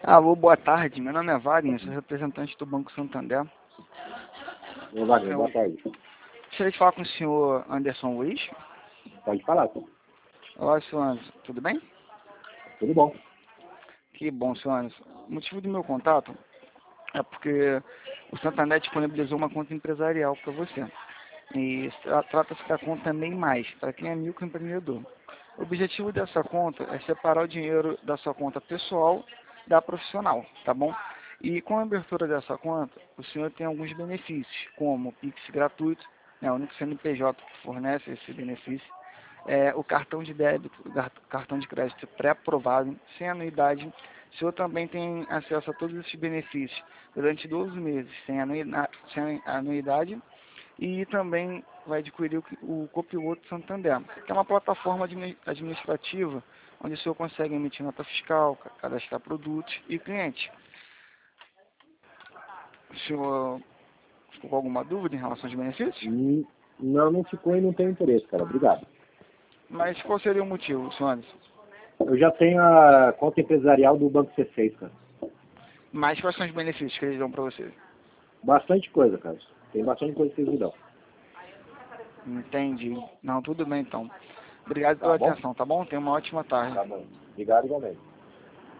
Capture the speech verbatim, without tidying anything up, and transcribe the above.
Alô, boa tarde. Meu nome é Wagner, sou representante do Banco Santander. Ô, Wagner, Eu boa tarde. gostaria de falar com o senhor Anderson Luiz. Pode falar, senhor. Olá, senhor Anderson. Tudo bem? Tudo bom. Que bom, senhor Anderson. O motivo do meu contato é porque o Santander disponibilizou uma conta empresarial para você. E tra- trata-se da conta MEI Mais, para quem é microempreendedor. O objetivo dessa conta é separar o dinheiro da sua conta pessoal da profissional, tá bom? E com a abertura dessa conta, o senhor tem alguns benefícios, como o Pix gratuito, né, o único C N P J que fornece esse benefício, é, o cartão de débito, o gar- cartão de crédito pré-aprovado, sem anuidade. O senhor também tem acesso a todos esses benefícios durante doze meses, sem anuida- sem anuidade, e também vai adquirir o, o Copiloto Santander, que é uma plataforma admi- administrativa onde o senhor consegue emitir nota fiscal, ca- cadastrar produtos e clientes. O senhor ficou com alguma dúvida em relação aos benefícios? Hum, Não, não ficou e não tenho interesse, cara. Obrigado. Mas qual seria o motivo, senhor Anderson? Eu já tenho a conta empresarial do Banco C seis, cara. Mas quais são os benefícios que eles dão para você? Bastante coisa, cara. Tem bastante coisa que vocês me dão. Entendi. Não, tudo bem então. Obrigado Tá pela bom? atenção, tá bom? Tenha uma ótima tarde. Tá bom. Obrigado igualmente.